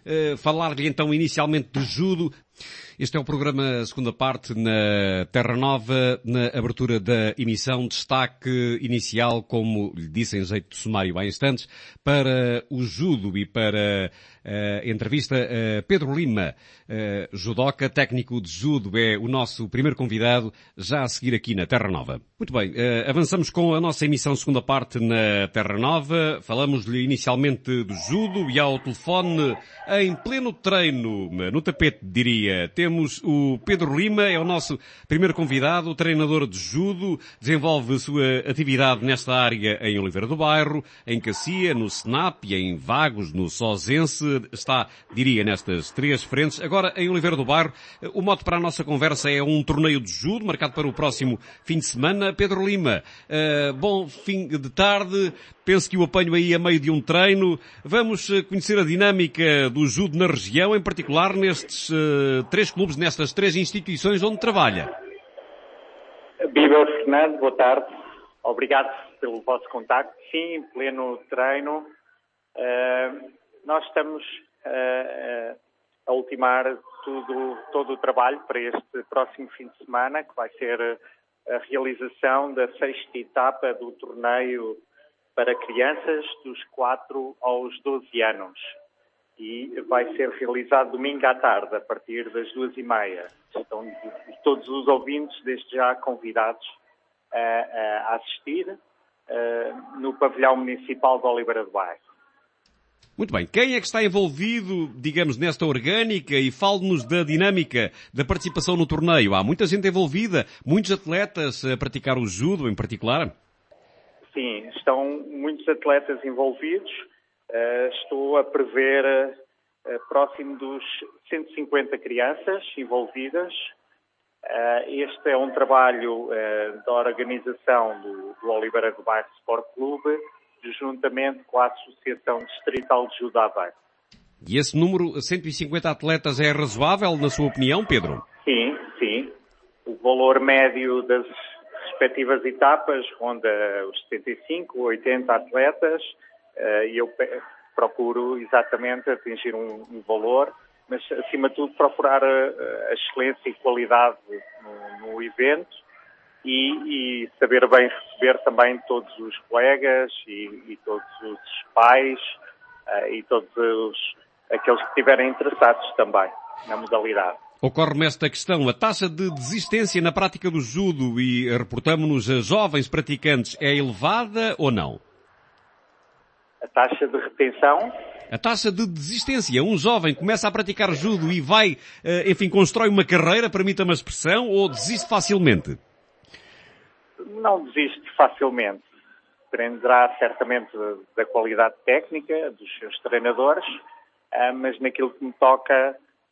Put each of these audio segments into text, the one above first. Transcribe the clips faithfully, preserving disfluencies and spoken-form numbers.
uh, falar-lhe então inicialmente de judo. Este é o programa, segunda parte, na Terra Nova, na abertura da emissão, destaque inicial, como lhe disse em jeito de sumário há instantes, para o judo e para a entrevista a Pedro Lima, judoca, técnico de judo, é o nosso primeiro convidado, já a seguir aqui na Terra Nova. Muito bem, avançamos com a nossa emissão, segunda parte, na Terra Nova. Falamos-lhe inicialmente de judo e ao telefone, em pleno treino, no tapete, diria. Temos o Pedro Lima, é o nosso primeiro convidado, treinador de judo, desenvolve a sua atividade nesta área em Oliveira do Bairro, em Cacia, no SNAP e em Vagos, no Sozense. Está, diria, nestas três frentes. Agora, em Oliveira do Bairro, o mote para a nossa conversa é um torneio de judo, marcado para o próximo fim de semana. Pedro Lima, uh, bom fim de tarde. Penso que o apanho aí a meio de um treino. Vamos conhecer a dinâmica do judo na região, em particular nestes uh, três clubes, nestas três instituições onde trabalha. Viva Fernando, boa tarde. Obrigado pelo vosso contacto. Sim, em pleno treino. Uh, nós estamos uh, a ultimar tudo, todo o trabalho para este próximo fim de semana, que vai ser a realização da sexta etapa do torneio para crianças dos quatro aos doze anos. E vai ser realizado domingo à tarde, a partir das duas e meia. Estão todos os ouvintes, desde já, convidados a, a assistir uh, no pavilhão municipal de Oliveira do Bairro. Muito bem. Quem é que está envolvido, digamos, nesta orgânica, e fale-nos da dinâmica da participação no torneio? Há muita gente envolvida, muitos atletas a praticar o judo em particular? Sim, estão muitos atletas envolvidos. Uh, estou a prever uh, próximo dos cento e cinquenta crianças envolvidas. Uh, este é um trabalho uh, da organização do, do Oliveira do Bairro Sport Clube, juntamente com a Associação Distrital de Judo Aveiro. E esse número, cento e cinquenta atletas, é razoável, na sua opinião, Pedro? Sim, sim. O valor médio das respectivas etapas ronda os setenta e cinco, oitenta atletas, e eu procuro exatamente atingir um, um valor, mas acima de tudo procurar a, a excelência e qualidade no, no evento e, e saber bem receber também todos os colegas e, e todos os pais uh, e todos os, aqueles que estiverem interessados também na modalidade. Ocorre-me esta questão, a taxa de desistência na prática do judo, e reportamos-nos a jovens praticantes, é elevada ou não? A taxa de retenção? A taxa de desistência. Um jovem começa a praticar judo e vai, enfim, constrói uma carreira, permita-me a expressão, ou desiste facilmente? Não desiste facilmente. Dependerá certamente da qualidade técnica dos seus treinadores, mas naquilo que me toca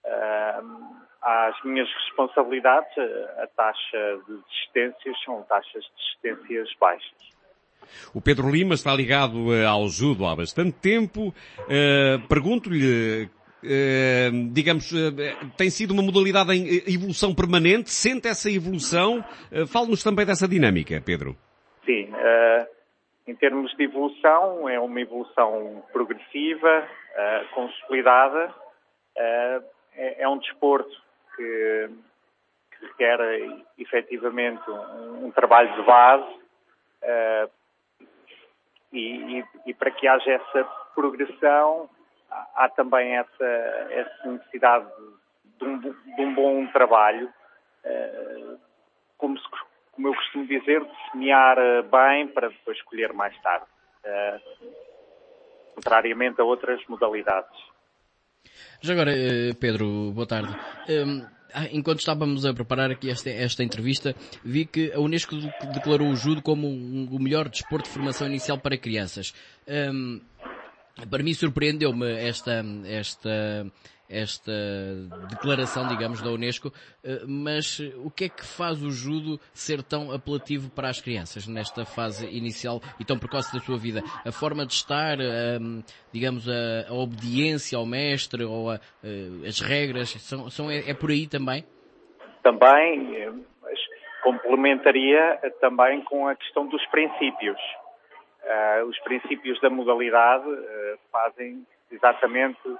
às minhas responsabilidades, a taxa de desistências são taxas de desistências baixas. O Pedro Lima está ligado ao judo há bastante tempo. Uh, pergunto-lhe, uh, digamos, uh, tem sido uma modalidade em evolução permanente? Sente essa evolução? Uh, Fale-nos também dessa dinâmica, Pedro. Sim, uh, em termos de evolução, é uma evolução progressiva, uh, consolidada. Uh, é, é um desporto que, que requer efetivamente um, um trabalho de base. Uh, E, e, e para que haja essa progressão, há, há também essa, essa necessidade de um, de um bom trabalho, uh, como, se, como eu costumo dizer, de semear bem para depois colher mais tarde, uh, contrariamente a outras modalidades. Já agora, Pedro, boa tarde. Um... Enquanto estávamos a preparar aqui esta, esta entrevista, vi que a Unesco declarou o judo como um, o melhor desporto de formação inicial para crianças. Um, para mim surpreendeu-me esta, esta, esta declaração, digamos, da Unesco, mas o que é que faz o judo ser tão apelativo para as crianças nesta fase inicial e tão precoce da sua vida? A forma de estar, um, digamos, a, a obediência ao mestre ou a, as regras, são, são, é, é por aí também? Também, mas complementaria também com a questão dos princípios. Uh, os princípios da modalidade uh, fazem exatamente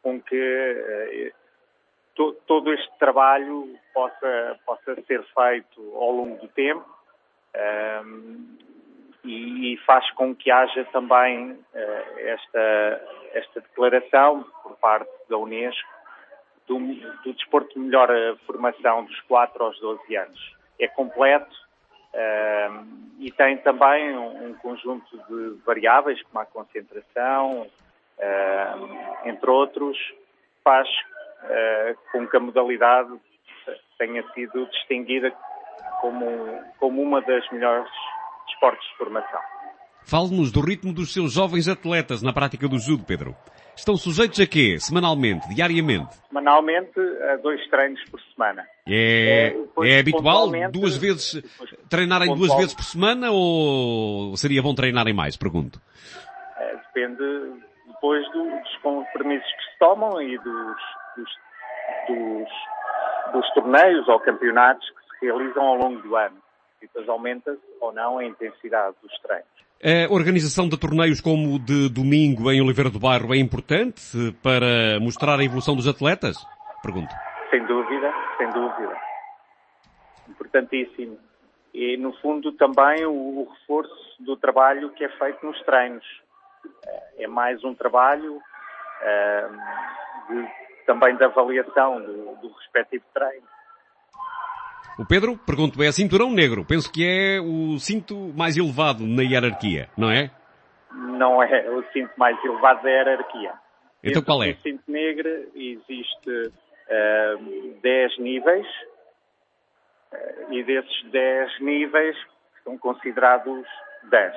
com que uh, to, todo este trabalho possa, possa ser feito ao longo do tempo um, e, e faz com que haja também uh, esta, esta declaração por parte da Unesco do, do desporto de melhor formação dos quatro aos doze anos. É completo uh, e tem também um, um conjunto de variáveis, como a concentração, uh, entre outros, faz uh, com que a modalidade tenha sido distinguida como, como uma das melhores desportos de formação. Fale-nos do ritmo dos seus jovens atletas na prática do judo, Pedro. Estão sujeitos a quê? Semanalmente? Diariamente? Semanalmente, a dois treinos por semana. É, é, é habitual duas vezes, depois, treinarem duas vezes por semana ou seria bom treinarem mais? Pergunto. É, depende depois do, dos compromissos que se tomam e dos, dos, dos, dos torneios ou campeonatos que se realizam ao longo do ano. E depois aumenta-se ou não a intensidade dos treinos. A organização de torneios como o de domingo em Oliveira do Bairro é importante para mostrar a evolução dos atletas? Pergunto. Sem dúvida, sem dúvida. Importantíssimo. E, no fundo, também o, o reforço do trabalho que é feito nos treinos. É mais um trabalho uh, de, também de avaliação do, do respectivo treino. O Pedro, pergunto, é cinturão negro. Penso que é o cinto mais elevado na hierarquia, não é? Não é o cinto mais elevado da hierarquia. Então qual é? No cinto negro existe uh, dez níveis uh, e desses dez níveis são considerados dez.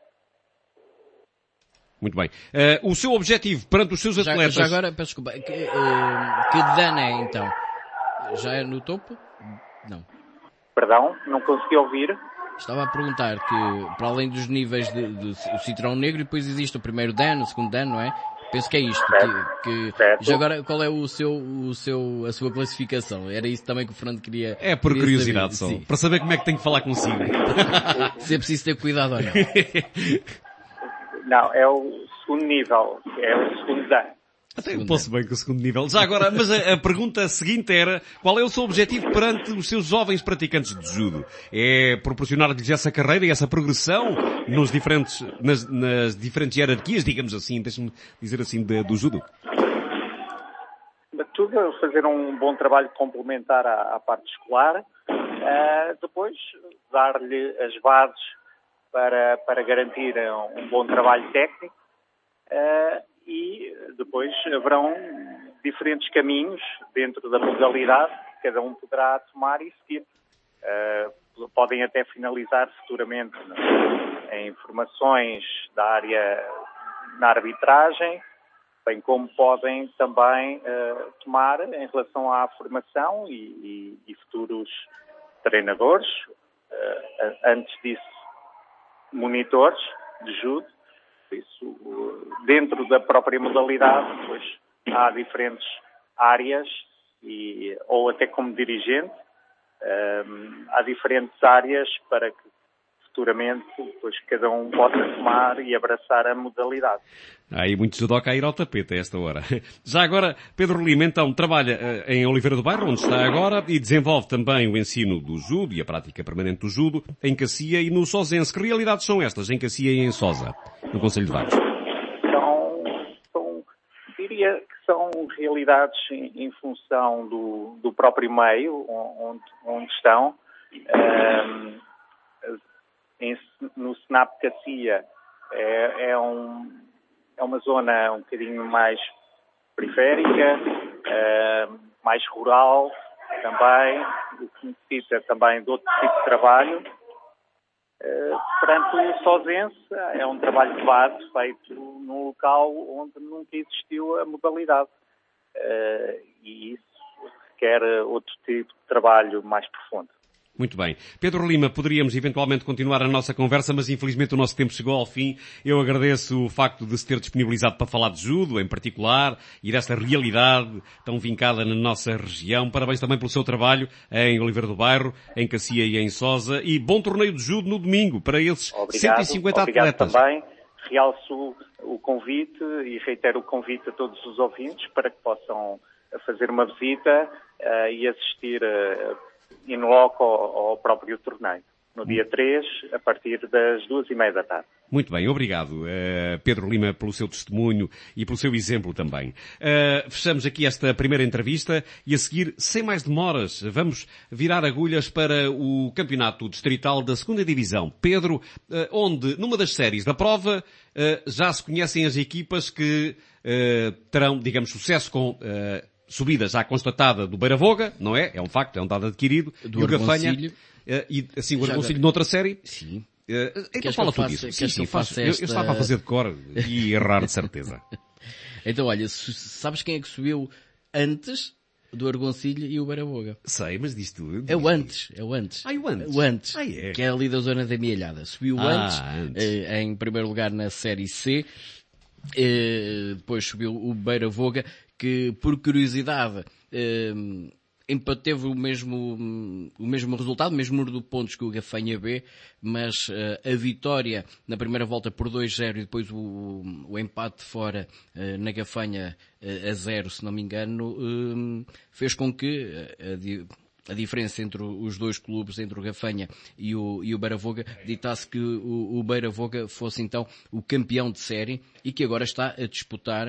Muito bem. Uh, o seu objetivo perante os seus atletas... Já, já agora, peço desculpa, que, uh, que dan é então? Já é no topo? Não. Perdão, não consegui ouvir. Estava a perguntar que, para além dos níveis de, de, de cinturão negro, depois existe o primeiro dan, o segundo dan, não é? Penso que é isto. Certo. Que, que... Certo. Já agora, qual é o seu, o seu, a sua classificação? Era isso também que o Fernando queria... É por queria curiosidade saber. só. Sim. Para saber como é que tenho que falar consigo. Se é preciso ter cuidado ou não. Não, é o segundo nível. É o segundo dan. Até eu posso bem com o segundo nível. Já agora, mas a, a pergunta seguinte era, qual é o seu objetivo perante os seus jovens praticantes de judo? É proporcionar-lhes essa carreira e essa progressão nos diferentes, nas, nas diferentes hierarquias, digamos assim, deixe-me dizer assim, de, do judo? Tudo fazer um bom trabalho complementar à, à parte escolar, uh, depois dar-lhe as bases para, para garantir um, um bom trabalho técnico, uh, e depois haverão diferentes caminhos dentro da modalidade que cada um poderá tomar e seguir. Uh, podem até finalizar futuramente em formações da área na arbitragem, bem como podem também uh, tomar em relação à formação e, e, e futuros treinadores, uh, antes disso monitores de judo. Isso, dentro da própria modalidade, depois há diferentes áreas, e, ou até como dirigente, um, há diferentes áreas para que futuramente depois cada um possa tomar e abraçar a modalidade. Há aí muito judoca a ir ao tapete a esta hora. Já agora, Pedro Lima, então, trabalha uh, em Oliveira do Bairro, onde está agora, e desenvolve também o ensino do judo e a prática permanente do judo em Cacia e no Sosense. Que realidades são estas em Cacia e em Sosa, no Concelho de Vagos? São, são, diria que são realidades em, em função do, do próprio meio onde, onde estão. Um, em, no SNAP Cacia é, é um... É uma zona um bocadinho mais periférica, uh, mais rural também, o que necessita também de outro tipo de trabalho. Uh, perante o Sosense, é um trabalho de base feito num local onde nunca existiu a modalidade. Uh, e isso requer outro tipo de trabalho mais profundo. Muito bem. Pedro Lima, poderíamos eventualmente continuar a nossa conversa, mas infelizmente o nosso tempo chegou ao fim. Eu agradeço o facto de se ter disponibilizado para falar de judo, em particular, e desta realidade tão vincada na nossa região. Parabéns também pelo seu trabalho em Oliveira do Bairro, em Cacia e em Sosa. E bom torneio de judo no domingo para esses obrigado, cento e cinquenta obrigado atletas. Também. realço o convite e reitero o convite a todos os ouvintes para que possam fazer uma visita uh, e assistir uh, in loco ao, ao próprio torneio. No dia três, a partir das duas e meia da tarde. Muito bem, obrigado, uh, Pedro Lima, pelo seu testemunho e pelo seu exemplo também. Uh, fechamos aqui esta primeira entrevista e a seguir, sem mais demoras, vamos virar agulhas para o campeonato distrital da segunda Divisão. Pedro, uh, onde, numa das séries da prova, uh, já se conhecem as equipas que uh, terão, digamos, sucesso com... Uh, subida já constatada do Beira-Voga, não é? É um facto, é um dado adquirido. Do e o Gafanha, Argoncilho. Uh, e assim, o Já Argoncilho agora. noutra série. Sim. Uh, então Queres fala que eu tudo faça- isso. queres Sim, que sim, eu faz. faça Eu, eu esta- estava a fazer de cor e errar de certeza. Então, olha, su- sabes quem é que subiu antes do Argoncilho e o Beira-Voga? Sei, mas diz tu. É o antes, é o antes. Ah, e o antes? O antes, Ah, é? que é ali da zona da Amealhada. Subiu Ah, antes, antes. eh, em primeiro lugar na Série C. Eh, depois subiu o Beira-Voga, que por curiosidade eh, empate- teve o mesmo, o mesmo resultado, o mesmo número de pontos que o Gafanha B, mas eh, a vitória na primeira volta por dois a zero e depois o, o empate fora eh, na Gafanha eh, a zero, se não me engano, eh, fez com que eh, a, di- a diferença entre o- os dois clubes, entre o Gafanha e o, e o Beira-Voga, ditasse que o, o Beira-Voga fosse então o campeão de série e que agora está a disputar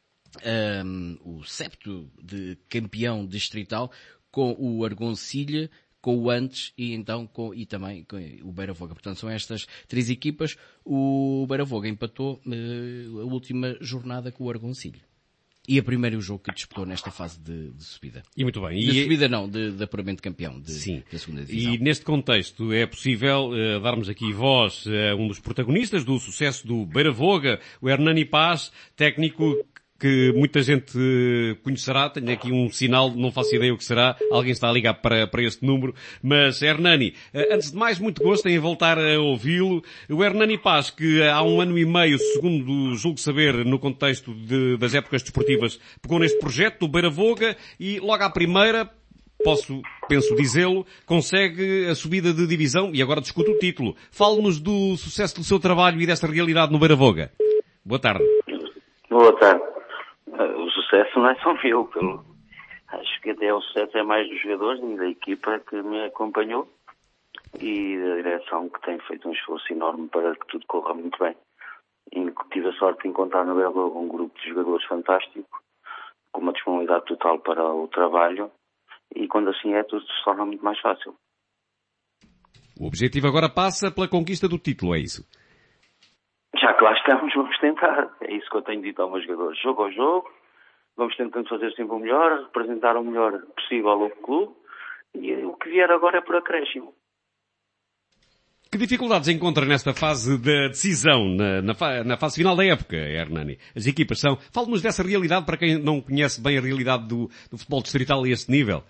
um, o septo de campeão distrital com o Argoncilha, com o Antes e então com, e também com o Beira-Voga. Portanto, são estas três equipas. O Beira-Voga empatou uh, a última jornada com o Argoncilha. E a primeiro jogo que disputou nesta fase de, de subida. E muito bem. De E, subida não, de, de apuramento de campeão de, sim. da segunda divisão. E neste contexto é possível uh, darmos aqui voz a um dos protagonistas do sucesso do Beira-Voga, o Hernani Paz, técnico que muita gente uh, conhecerá. Tenho aqui um sinal, não faço ideia o que será. Alguém está a ligar para, para este número. Mas, Hernani, uh, antes de mais, muito gosto em voltar a ouvi-lo. O Hernani Paz, que há um ano e meio, segundo julgo saber, no contexto de, das épocas desportivas, pegou neste projeto do Beira-Voga e logo à primeira, posso, penso dizê-lo, consegue a subida de divisão e agora discute o título. Fale-nos do sucesso do seu trabalho e desta realidade no Beira-Voga. Boa tarde. Boa tarde. O sucesso não é só meu, pelo... acho que até o sucesso é mais dos jogadores e da equipa que me acompanhou e da direção que tem feito um esforço enorme para que tudo corra muito bem. E tive a sorte de encontrar no Beira-Voga um grupo de jogadores fantástico, com uma disponibilidade total para o trabalho e quando assim é, tudo se torna muito mais fácil. O objetivo agora passa pela conquista do título, é isso? Já que lá estamos, vamos tentar. É isso que eu tenho dito aos meus jogadores. Jogo ao jogo, vamos tentando fazer sempre o melhor, representar o melhor possível ao clube e o que vier agora é por acréscimo. Que dificuldades encontra nesta fase da decisão, na, na, fa- na fase final da época, Hernani? As equipas são... Fale-nos dessa realidade para quem não conhece bem a realidade do, do futebol distrital a este nível.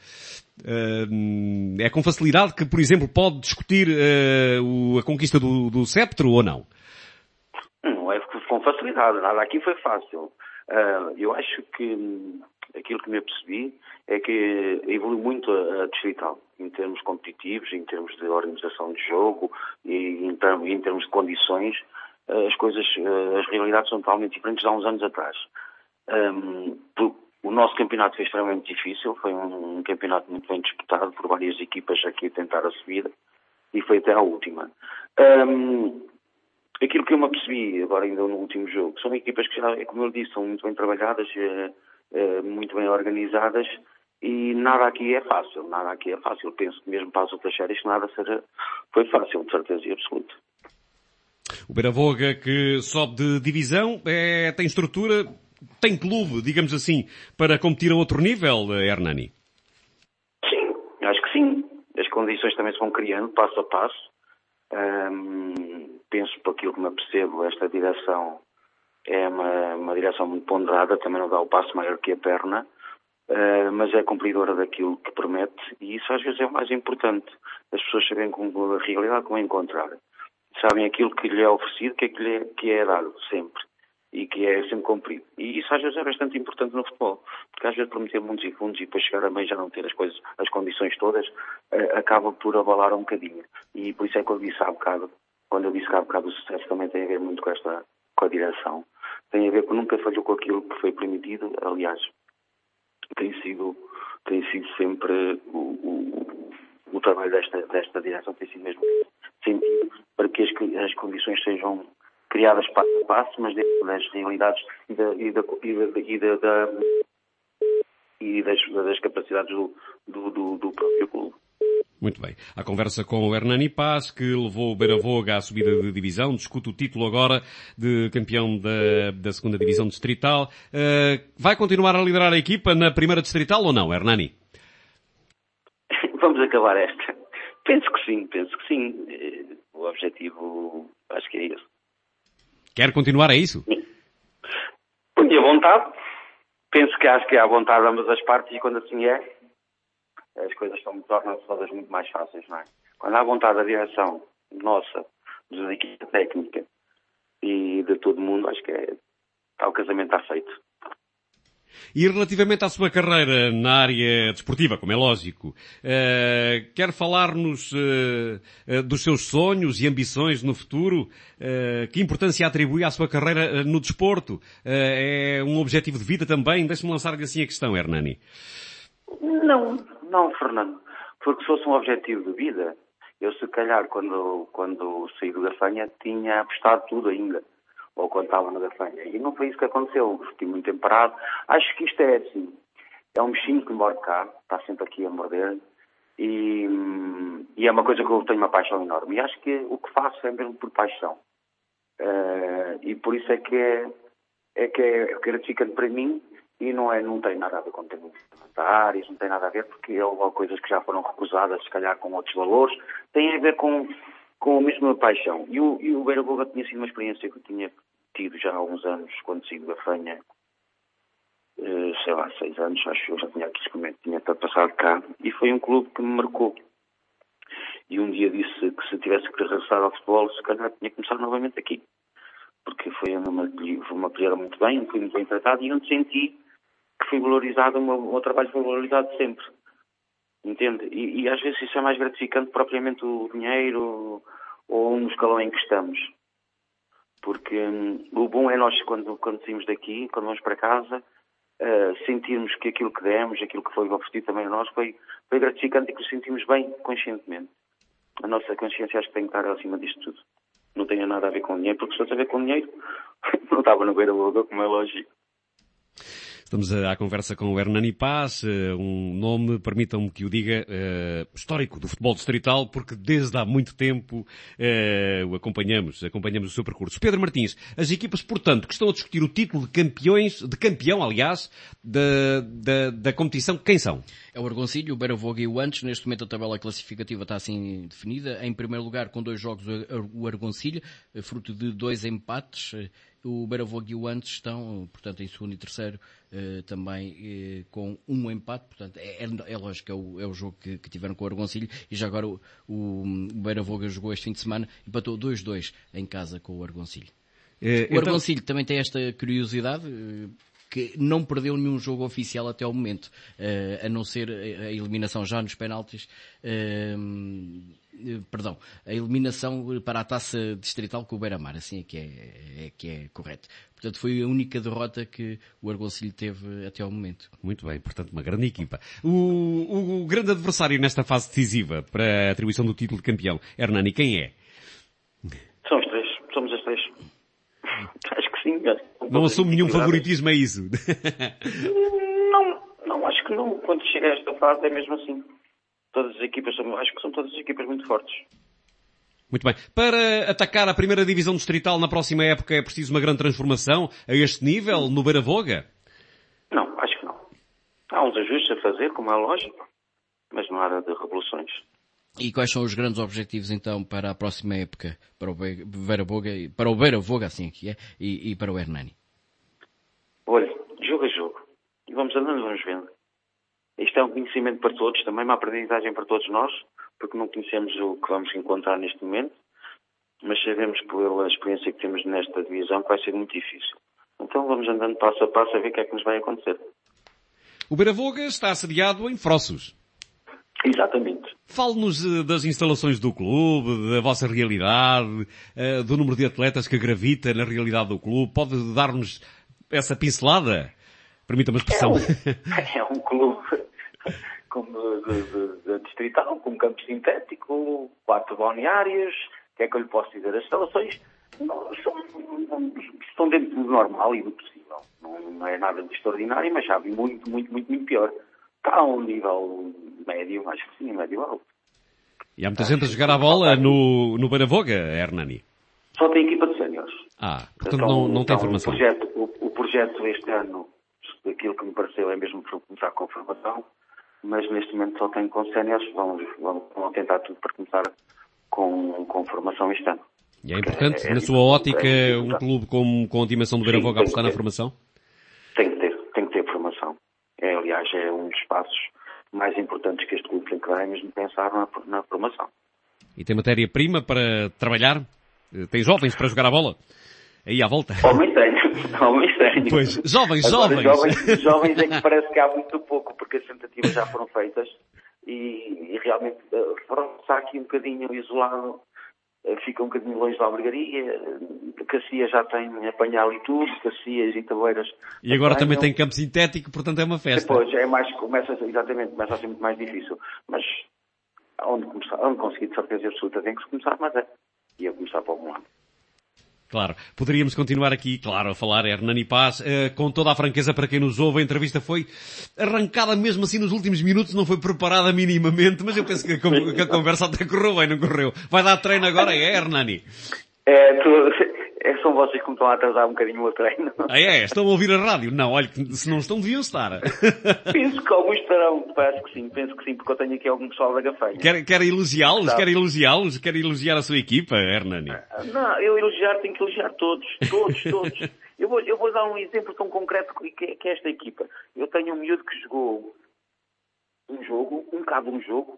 Uh, é com facilidade que, por exemplo, pode discutir uh, o, a conquista do, do sceptro ou não? Não é com facilidade, nada aqui foi fácil. Uh, eu acho que hum, aquilo que me apercebi é que evolui muito a, a distrital, em termos competitivos, em termos de organização de jogo e em, term, em termos de condições. Uh, as coisas, uh, as realidades são totalmente diferentes de há uns anos atrás. Um, o nosso campeonato foi extremamente difícil, foi um, um campeonato muito bem disputado por várias equipas aqui a tentar a subida e foi até à última. Um, Aquilo que eu me apercebi agora ainda no último jogo, são equipas que já, como eu disse, são muito bem trabalhadas, é, é, muito bem organizadas e nada aqui é fácil, nada aqui é fácil. Penso que mesmo para as outras séries nada será, foi fácil, de certeza e absoluta. O Beira-Voga que sobe de divisão, é, tem estrutura, tem clube, digamos assim, para competir a outro nível, Hernani? Sim, acho que sim. As condições também se vão criando, passo a passo. Hum, penso, por aquilo que me apercebo, esta direção é uma, uma direção muito ponderada, também não dá o passo maior que a perna, uh, mas é cumpridora daquilo que promete e isso às vezes é o mais importante. As pessoas sabem com a realidade como encontrar. Sabem aquilo que lhe é oferecido, que é, que lhe é, que é dado sempre e que é sempre cumprido. E isso às vezes é bastante importante no futebol, porque às vezes prometer mundos e fundos e depois chegar a meio já não ter as coisas, as condições todas, uh, acaba por abalar um bocadinho. E por isso é que eu disse há bocado, quando eu disse que há bocado o sucesso também tem a ver muito com esta, com a direção, tem a ver com nunca falhou com aquilo que foi permitido. Aliás, tem sido, tem sido sempre o, o, o trabalho desta, desta direção, tem sido mesmo sentido para que as, as condições sejam criadas passo a passo, mas dentro das realidades e, da, e, da, e, da, e, da, da, e das, das capacidades do, do, do, do próprio clube. Muito bem. A conversa com o Hernani Paz, que levou o Beira-Voga à subida de divisão, discute o título agora de campeão da, da segunda divisão distrital. Uh, vai continuar a liderar a equipa na primeira distrital ou não, Hernani? Vamos acabar esta. Penso que sim, penso que sim. O objetivo, acho que é esse. Quer continuar, é isso? Sim. Ponho a vontade. Penso que acho que há vontade de ambas as partes e quando assim é, as coisas são, tornam-se todas muito mais fáceis, não é? Quando há vontade da direção nossa, da equipe técnica e de todo mundo, acho que é, está, o casamento está feito. E relativamente à sua carreira na área desportiva, como é lógico, uh, quer falar-nos uh, uh, dos seus sonhos e ambições no futuro? Uh, que importância atribui à sua carreira uh, no desporto? Uh, é um objetivo de vida também? Deixe-me lançar-lhe assim a questão, Hernani. Não, não, Fernando. Porque se fosse um objetivo de vida, eu se calhar quando, quando saí do Gafanha tinha apostado tudo ainda. Ou quando estava no Gafanha. E não foi isso que aconteceu. Fiquei muito tempo parado. Acho que isto é assim. É um bichinho que morde cá. Está sempre aqui a morder. E, e é uma coisa que eu tenho uma paixão enorme. E acho que o que faço é mesmo por paixão. Uh, e por isso é que é, é que é gratificante para mim. E não, é, não tem nada a ver com termos parlamentares. Não tem nada a ver porque houve coisas que já foram recusadas, se calhar com outros valores. Tem a ver com... com a mesma paixão. E o, e o Beira-Voga tinha sido uma experiência que eu tinha tido já há alguns anos, quando saí do Gafanha, uh, sei lá, seis anos, acho que eu já tinha aqui experimentado, tinha estado passado cá, e foi um clube que me marcou. E um dia disse que se tivesse que regressar ao futebol, se calhar tinha que começar novamente aqui. Porque foi uma, foi uma carreira muito bem, fui muito bem tratado, e onde senti que foi valorizado, o meu, o meu trabalho foi valorizado sempre. Entende? E, e às vezes isso é mais gratificante propriamente o dinheiro ou um escalão em que estamos. Porque hum, o bom é nós, quando, quando saímos daqui, quando vamos para casa, uh, sentirmos que aquilo que demos, aquilo que foi oferecido também a nós, foi, foi gratificante e que nos sentimos bem conscientemente. A nossa consciência acho que tem que estar acima disto tudo. Não tem nada a ver com dinheiro, porque se fosse a ver com dinheiro, não estava no Beira-Voga, como é lógico. Estamos à conversa com o Hernani Paz, um nome, permitam-me que o diga, uh, histórico do futebol distrital, porque desde há muito tempo uh, o acompanhamos, acompanhamos o seu percurso. Pedro Martins, as equipas, portanto, que estão a discutir o título de campeões, de campeão, aliás, da, da, da competição, quem são? É o Argoncilho, o Beira-Voga e o Antes. Neste momento a tabela classificativa está assim definida. Em primeiro lugar, com dois jogos, o Argoncilho, fruto de dois empates. O Beira-Voga e o Antes estão, portanto, em segundo e terceiro, eh, também eh, com um empate. Portanto, é, é lógico que é o, é o jogo que, que tiveram com o Argoncilho. E já agora o, o Beira-Voga jogou este fim de semana, empatou dois a dois em casa com o Argoncilho. É, o Argoncilho então... também tem esta curiosidade, eh, que não perdeu nenhum jogo oficial até ao momento, uh, a não ser a eliminação já nos penaltis, uh, perdão, a eliminação para a taça distrital com o Beira-Mar, assim é que é, é que é correto. Portanto, foi a única derrota que o Argoncilho teve até ao momento. Muito bem, portanto, uma grande equipa. O, o, o grande adversário nesta fase decisiva para a atribuição do título de campeão, Hernani, quem é? São os três, somos os três. Acho que sim. Acho que não assume nenhum favoritismo, é isso? Não, não, acho que não. Quando chega a esta fase é mesmo assim. Todas as equipas, são, acho que são todas as equipas muito fortes. Muito bem. Para atacar a primeira divisão distrital na próxima época é preciso uma grande transformação a este nível, no Beira-Voga? Não, acho que não. Há uns ajustes a fazer, como é lógico, mas não há nada de revoluções. E quais são os grandes objetivos então para a próxima época, para o Beira-Voga, para o Beira-Voga, assim aqui é, e, e para o Hernani? Olha, jogo a jogo. E vamos andando, vamos vendo. Isto é um conhecimento para todos, também uma aprendizagem para todos nós, porque não conhecemos o que vamos encontrar neste momento, mas sabemos pela experiência que temos nesta divisão que vai ser muito difícil. Então vamos andando passo a passo a ver o que é que nos vai acontecer. O Beira-Voga está assediado em Frossos. Exatamente. Fale-nos uh, das instalações do clube, da vossa realidade, uh, do número de atletas que gravita na realidade do clube. Pode dar-nos essa pincelada? Permita-me a expressão. É um, é um clube como de, de, de distrital, com campo sintético, quatro balneários. O que é que eu lhe posso dizer? As instalações não, são, não, estão dentro do normal e do possível. Não, não é nada de extraordinário, mas já vi muito, muito, muito, muito pior. Está a um nível médio, acho que sim, médio alto. E há muita gente a jogar a bola no, no Beira-Voga, Hernani? Só tem equipa de séniores. Ah, portanto então, não, não tem então, formação. O projeto, o, o projeto este ano, aquilo que me pareceu é mesmo começar com formação, mas neste momento só tem com séniores. Vamos, vamos, vamos tentar tudo para começar com, com formação este ano. E é importante, é, é, na sua é, ótica, é um clube com, com a dimensão do Beira-Voga apostar na formação? Tem que ter, tem que ter formação. É, aliás, é um dos passos mais importantes que este clube tem que dar, é mesmo pensar na, na formação. E tem matéria-prima para trabalhar? Tem jovens para jogar a bola? Aí à volta? Homens tenho, homens tenho. Pois, jovens, Agora, jovens. jovens. Jovens é que parece que há muito pouco, porque as tentativas já foram feitas e, e realmente foram aqui um bocadinho isolado, fica um bocadinho longe da albergaria. Cacia já tem apanhar ali tudo, Cacias e Tabeiras. E agora também tem campo sintético, portanto é uma festa. Depois, é mais, começa, exatamente, começa a ser muito mais difícil. Mas onde, começar, onde conseguir de certeza absoluta tem que se começar, mas é. E a começar para algum lado. Claro. Poderíamos continuar aqui, claro, a falar, Hernani Paz, uh, com toda a franqueza para quem nos ouve. A entrevista foi arrancada mesmo assim nos últimos minutos, não foi preparada minimamente, mas eu penso que a, que a conversa até correu bem, não correu? Vai dar treino agora, é, Hernani? É, tu, é, são vocês que me estão a atrasar um bocadinho o treino. Ah, é? Estão a ouvir a rádio? Não, olha, se não estão, deviam estar. Penso que alguns estarão, parece que sim, penso que sim, porque eu tenho aqui algum pessoal da Gafanha. Quer, quer elogiá-los? Quer elogiá-los? Quer elogiar a sua equipa, Hernani? Não, eu elogiar, tenho que elogiar todos, todos, todos. Eu vou, eu vou dar um exemplo tão concreto que é, que é esta equipa. Eu tenho um miúdo que jogou um jogo, um bocado um jogo,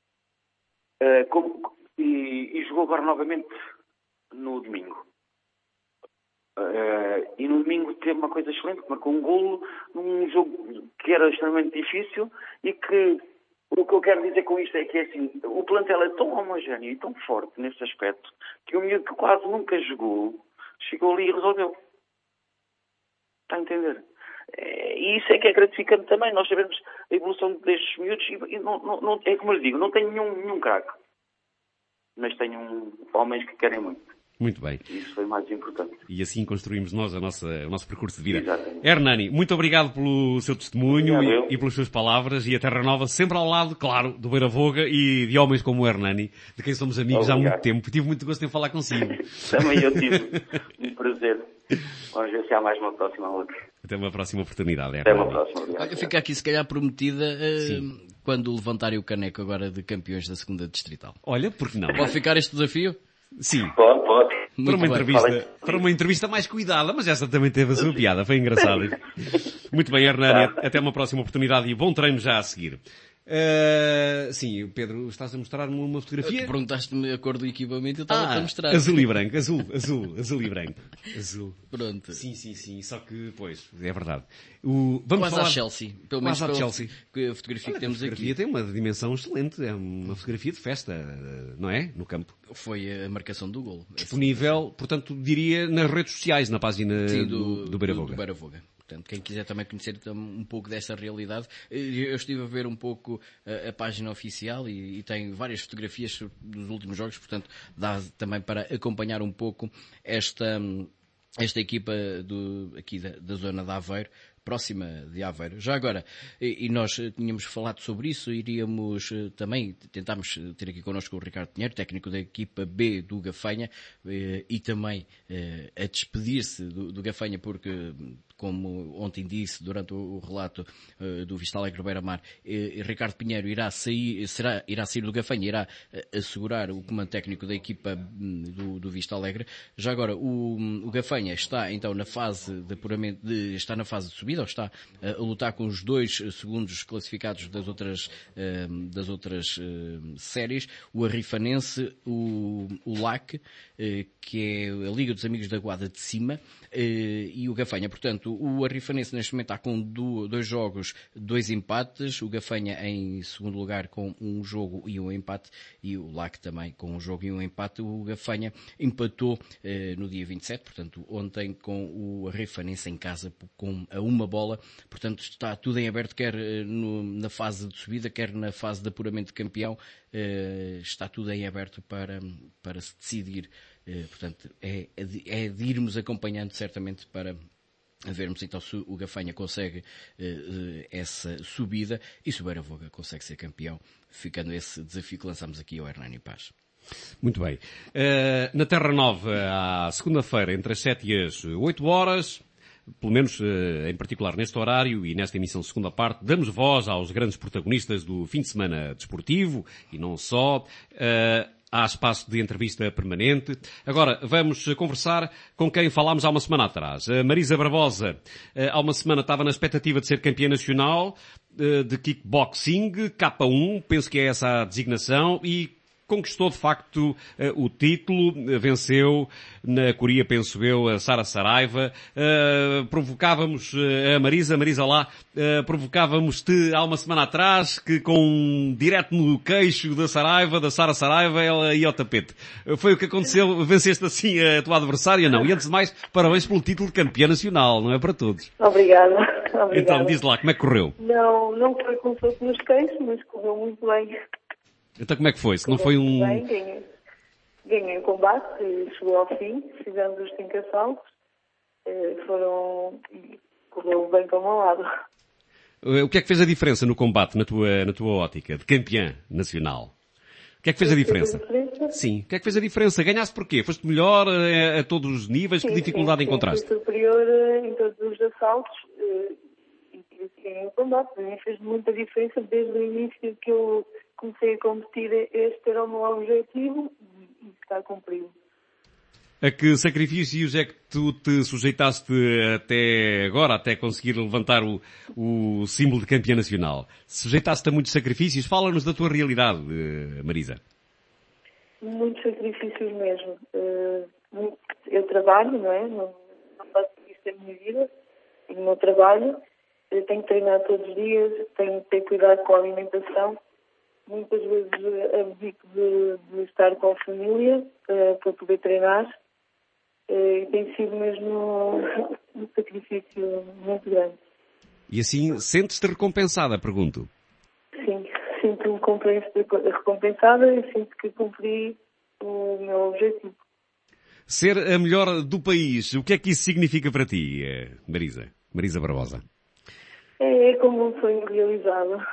uh, como, e, e jogou agora novamente no domingo. Uh, e no domingo teve uma coisa excelente, marcou um golo num jogo que era extremamente difícil e que o que eu quero dizer com isto é que assim, o plantel é tão homogéneo e tão forte nesse aspecto que o miúdo que quase nunca jogou chegou ali e resolveu. Está a entender? É, e isso é que é gratificante também. Nós sabemos a evolução destes miúdos e, e não, não, não, é como eu lhe digo, não tenho nenhum, nenhum craque, mas tenho um, homens que querem muito. Muito bem. Isso foi mais importante. E assim construímos nós a nossa, o nosso percurso de vida. Exatamente. Hernani, muito obrigado pelo seu testemunho e, e pelas suas palavras, e a Terra Nova sempre ao lado, claro, do Beira-Voga e de homens como o Hernani, de quem somos amigos obrigado. Há muito tempo. Tive muito gosto em falar consigo. Também eu tive um prazer. Vamos ver se há mais uma próxima outra. Até uma próxima oportunidade. Hernani. Até uma próxima. Obrigado. Olha, fica aqui se calhar prometida uh, quando levantarem o caneco agora de campeões da segunda distrital. Olha, porque não? Pode ficar este desafio? Sim. Pode, pode. Para uma, entrevista, para uma entrevista mais cuidada, mas essa também teve a sua piada, foi engraçado. Muito bem, Hernani, até uma próxima oportunidade e bom treino já a seguir. Uh, sim, Pedro, estás a mostrar-me uma fotografia? Tu perguntaste-me a cor do equipamento e eu estava ah, a mostrar. Azul e branco, azul, azul, azul e branco. Azul. Pronto. Sim, sim, sim, só que, pois, é verdade. O, vamos Quase falar... à Chelsea. Pelo menos Quase à Chelsea. A fotografia Olha, que temos a fotografia aqui. Tem uma dimensão excelente, é uma fotografia de festa, não é? No campo. Foi a marcação do golo. Disponível, portanto, diria nas redes sociais, na página Sim, do, do, do Beira-Voga. Do Beira-Voga. Portanto, quem quiser também conhecer um pouco dessa realidade, eu estive a ver um pouco a, a página oficial e, e tem várias fotografias dos últimos jogos, portanto, dá também para acompanhar um pouco esta, esta equipa do, aqui da, da zona de Aveiro, próxima de Aveiro. Já agora, e, e nós tínhamos falado sobre isso, iríamos também, tentámos ter aqui connosco o Ricardo Pinheiro, técnico da equipa B do Gafanha, e também a despedir-se do, do Gafanha, porque, como ontem disse durante o relato uh, do Vista Alegre Beira-Mar, uh, Ricardo Pinheiro irá sair, será, irá sair do Gafanha, irá uh, assegurar o comando técnico da equipa um, do, do Vista Alegre. Já agora, o, o Gafanha está então na fase de apuramento, de, está na fase de subida, ou está uh, a lutar com os dois segundos classificados das outras, uh, das outras uh, séries, o Arrifanense, o, o L A C, uh, que é a Liga dos Amigos da Guarda de Cima, uh, e o Gafanha. Portanto, portanto, o Arrifanense neste momento está com do, dois jogos, dois empates, o Gafanha em segundo lugar com um jogo e um empate, e o L A C também com um jogo e um empate. O Gafanha empatou eh, no dia vinte e sete, portanto, ontem com o Arrifanense em casa com a uma bola, portanto, está tudo em aberto, quer eh, no, na fase de subida, quer na fase de apuramento de campeão, eh, está tudo em aberto para, para se decidir. Eh, portanto, é, é, de, é de irmos acompanhando certamente para vermos então se o Gafanha consegue eh, essa subida e se o Beira Voga consegue ser campeão, ficando esse desafio que lançamos aqui ao Hernani Paz. Muito bem. Uh, na Terra Nova, à segunda-feira, entre as sete e as oito horas, pelo menos uh, em particular neste horário e nesta emissão de segunda parte, damos voz aos grandes protagonistas do fim de semana desportivo e não só. Uh, Há espaço de entrevista permanente. Agora, vamos conversar com quem falámos há uma semana atrás. A Marisa Barbosa, há uma semana estava na expectativa de ser campeã nacional de kickboxing, K um, penso que é essa a designação, e conquistou de facto o título, venceu na Coreia, penso eu, a Sara Saraiva. Uh, provocávamos a Marisa, Marisa lá, uh, provocávamos-te há uma semana atrás que com um direto no queixo da Saraiva, da Sara Saraiva, ela ia ao tapete. Foi o que aconteceu, venceste assim a tua adversária? Não. E antes de mais, parabéns pelo título de campeã nacional, não é para todos? Obrigada. Obrigada. Então, diz lá, como é que correu? Não, não foi como fosse nos queixos, mas correu muito bem. Então como é que foi? Se não foi um... Bem, ganhei, ganhei o combate, chegou ao fim, fizemos os cinco assaltos, foram... correu bem para o meu lado. O que é que fez a diferença no combate, na tua, na tua ótica, de campeã nacional? O que é que fez a diferença? Fez a diferença? Sim, o que é que fez a diferença? Ganhaste porquê? Foste melhor a, a todos os níveis? Sim, que dificuldade sim, encontraste? Fui superior em todos os assaltos e ganhei o combate. Para mim fez muita diferença desde o início que eu comecei a competir. Este era o meu objetivo e está cumprido. A que sacrifícios é que tu te sujeitaste até agora, até conseguir levantar o, o símbolo de campeã nacional? Sujeitaste a muitos sacrifícios? Fala-nos da tua realidade, Marisa. Muitos sacrifícios mesmo. Eu trabalho, não é? Não, não faço isto a minha vida. Tenho o meu trabalho. Eu tenho que treinar todos os dias. Tenho que ter cuidado com a alimentação. Muitas vezes abdico de, de estar com a família para, para poder treinar. E tem sido mesmo um sacrifício muito grande. E assim, sentes-te recompensada, pergunto? Sim, sinto-me recompensada e sinto que cumpri o meu objetivo. Ser a melhor do país, o que é que isso significa para ti, Marisa? Marisa Barbosa? É, é como um sonho realizado.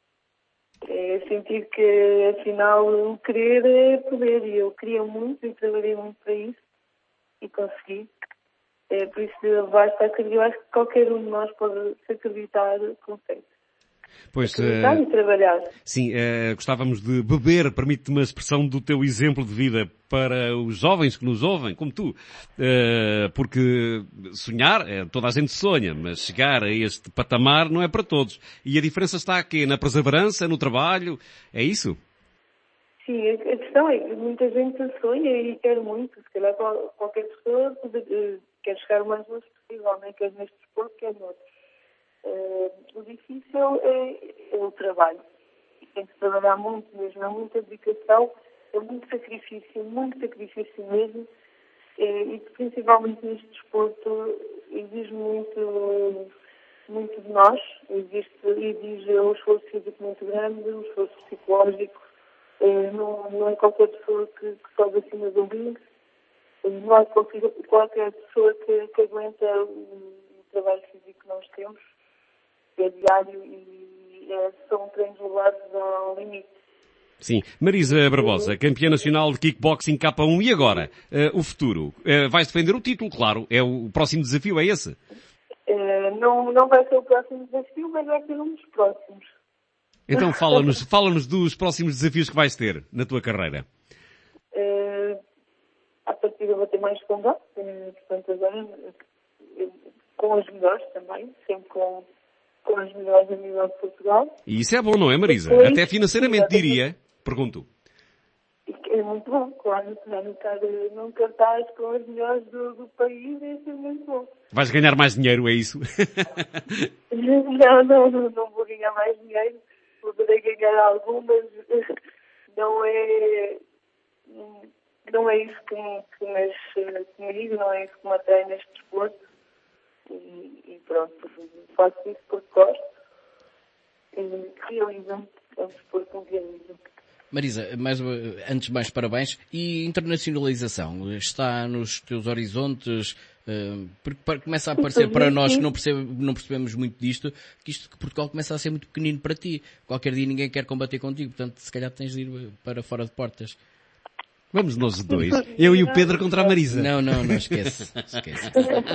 É sentir que, afinal, o querer é poder. E eu queria muito e trabalhei muito para isso. E consegui. É, por isso, basta acreditar. Eu acho que qualquer um de nós pode se acreditar, consegue. Pois, acreditar uh, e trabalhar. Sim, uh, gostávamos de beber, permite-me a expressão do teu exemplo de vida para os jovens que nos ouvem, como tu. Uh, porque sonhar, é, toda a gente sonha, mas chegar a este patamar não é para todos. E a diferença está aqui na perseverança, no trabalho, é isso? Sim, a questão é que muita gente sonha e quer muito. Se calhar qualquer pessoa quer chegar o mais longe possível, nem quer neste desporto, quer noutro. Uh, o difícil é, é o trabalho. E tem que trabalhar muito mesmo, é muita dedicação, é muito sacrifício, muito sacrifício mesmo. É, e principalmente neste desporto exige muito, muito de nós, exige, exige um esforço físico muito grande, um esforço psicológico. Não, não é qualquer pessoa que, que sobe acima do ringue, não é qualquer, qualquer pessoa que, que aguenta o, o trabalho físico que nós temos, é diário e é, são treinos levados ao limite. Sim. Marisa Barbosa, campeã nacional de kickboxing K um, e agora? Uh, o futuro? Uh, vais defender o título, claro, é o, o próximo desafio, é esse? Uh, não, não vai ser o próximo desafio, mas vai ser um dos próximos. Então fala-nos, fala-nos dos próximos desafios que vais ter na tua carreira. Uh, à partida vou ter mais combate, uh, portanto agora uh, com as melhores também, sempre com, com as melhores a nível de Portugal. E isso é bom, não é, Marisa? Depois, até financeiramente, sim, diria. Pergunto. E é muito bom, claro, não estar num cartaz com as melhores do, do país, é ser muito bom. Vais ganhar mais dinheiro, é isso? Não, não, não, não vou ganhar mais dinheiro, poderei ganhar algum, mas não é, não é isso que, que mexe comigo, não é isso que me atrai neste desporto. E, e pronto, faço isso porque gosto e realizo, é um desporto que realizo. Marisa, mais, antes de mais parabéns. E internacionalização? Está nos teus horizontes? Uh, porque começa a aparecer para nós que não, percebe, não percebemos muito disto, que isto que Portugal começa a ser muito pequenino para ti. Qualquer dia ninguém quer combater contigo, portanto se calhar tens de ir para fora de portas. Vamos nós dois. Eu e o Pedro contra a Marisa. Não, não, não, esquece. Esquece.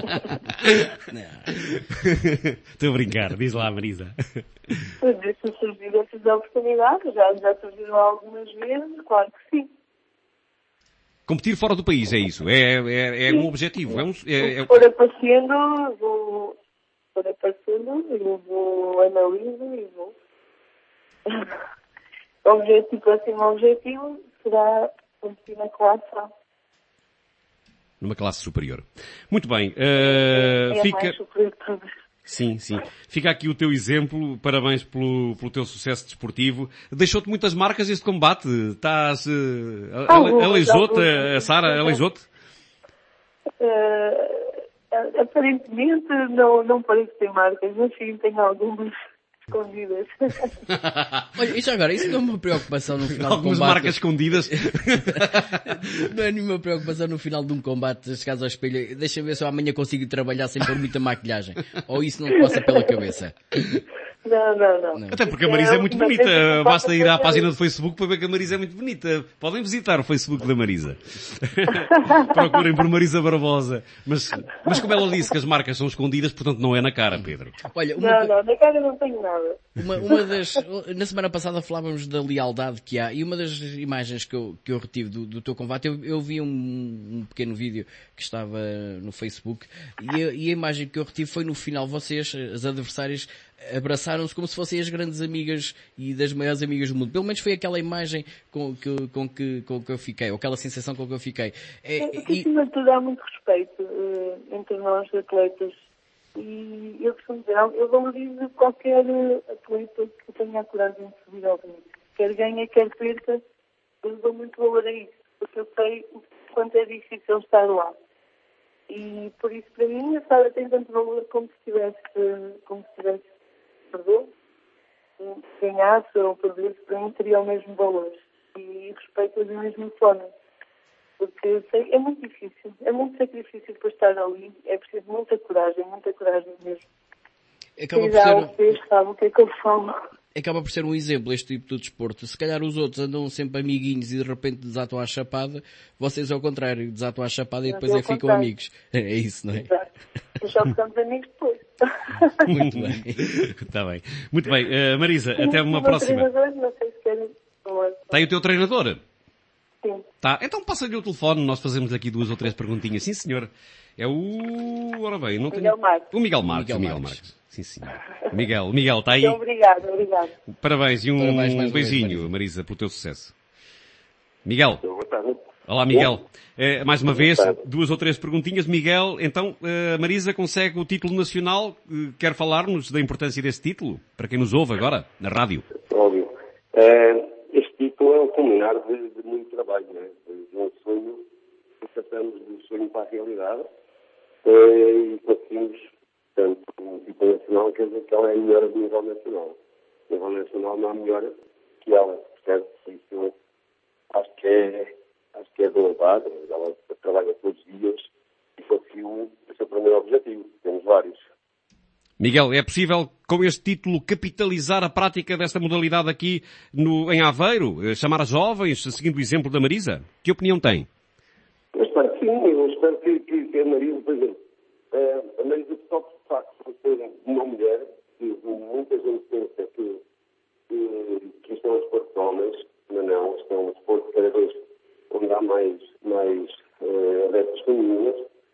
Estou a brincar. Diz lá, Marisa. Se surgir essas oportunidades, já, já surgiram algumas vezes, claro que sim. Competir fora do país, é isso? É, é, é um objetivo? É um, é, é... Se for aparecendo, vou... Se for aparecendo, eu vou analiso e vou. O objetivo, próximo objetivo será competir na classe A. Numa classe superior. Muito bem. Uh, é fica... mais superior que tudo. Sim, sim. Fica aqui o teu exemplo. Parabéns pelo, pelo teu sucesso desportivo. Deixou-te muitas marcas este combate. Estás... Uh, aleijou-te, a Sara? Aleijou-te? Uh, aparentemente não, não parece ter marcas, mas sim, tenho algumas escondidas. Olha, isso agora, isso não é uma preocupação no final Algumas do combate. marcas escondidas. Não é nenhuma preocupação no final de um combate, chegares ao espelho, deixa ver se eu amanhã consigo trabalhar sem pôr muita maquilhagem. Ou isso não te passa pela cabeça? Não, não, não, não. Até porque a Marisa é muito bonita. Basta ir à página do Facebook para ver que a Marisa é muito bonita. Podem visitar o Facebook da Marisa. Procurem por Marisa Barbosa. Mas, mas como ela disse que as marcas são escondidas, portanto não é na cara, Pedro. Olha, uma... Não, não, na cara não tenho nada. Uma, uma das... Na semana passada falávamos da lealdade que há, e uma das imagens que eu, que eu retive do, do teu combate, eu, eu vi um, um pequeno vídeo que estava no Facebook, e a, e a imagem que eu retive foi no final, vocês, as adversárias, abraçaram-se como se fossem as grandes amigas e das maiores amigas do mundo. Pelo menos foi aquela imagem com que, com que, com que eu fiquei, ou aquela sensação com que eu fiquei. É, porque, e... acima de tudo, há muito respeito uh, entre nós, atletas. E eu costumo dizer, eu valorizo qualquer atleta que tenha a coragem de subir ao ringue. Quer ganhe, quer perca, eu dou muito valor a isso, porque eu sei o quanto é difícil estar lá. E por isso, para mim, a Sara tem tanto valor como se tivesse, como se tivesse, perdão, ganhasse ou perdesse, para mim teria o mesmo valor. E respeito da mesma forma. Porque sei, é muito difícil, é muito sacrifício para estar ali, é preciso muita coragem, muita coragem mesmo. Acaba por já ser... o fez, sabe o que é que eu falo. Acaba por ser um exemplo este tipo de desporto. Se calhar os outros andam sempre amiguinhos e de repente desatam à chapada, vocês ao contrário, desatam à chapada e depois é, ficam amigos. É isso, não é? Exato. Mas só ficamos amigos depois. Muito bem. Está bem. Muito bem. Uh, Marisa, Sim, até uma próxima. Não sei se querem falar. Está aí o teu treinador? Sim. Tá, então passa-lhe o telefone, nós fazemos aqui duas ou três perguntinhas. Sim, senhor. É o... Ora bem, não tenho... Miguel Marques. O Miguel Marques, Miguel o Miguel Marques. Marques. Sim, senhor. Miguel, Miguel, está aí? Então, obrigado, obrigado. Parabéns e um Parabéns mais beijinho, uma vez, Marisa, pelo teu sucesso. Miguel. Boa tarde. Olá, Miguel. Eh, mais uma vez, duas ou três perguntinhas. Miguel, então, eh, a Marisa consegue o título nacional. Eh, quer falar-nos da importância desse título? Para quem nos ouve agora, na rádio. Óbvio. Uh, este título é o culminar de, de muito trabalho, né? De um sonho, passamos do sonho para a realidade uh, e conseguimos, portanto, o título nacional quer dizer que ela é a melhor do nível nacional. O nível nacional não há melhor que ela, percebe? Isso acho que é, acho que é de louvar, ela trabalha todos os dias e conseguiu o seu primeiro objetivo. Temos vários. Miguel, é possível, com este título, capitalizar a prática desta modalidade aqui no, em Aveiro? Chamar as jovens, seguindo o exemplo da Marisa? Que opinião tem? Eu espero que sim, eu espero que, que, que a Marisa, por exemplo, a Marisa só por facto de ser uma mulher, que muita gente pensa que, que, que isto é um desporto de homens, mas não, isto é um desporto cada vez onde há mais, mais uh, adeptos femininas.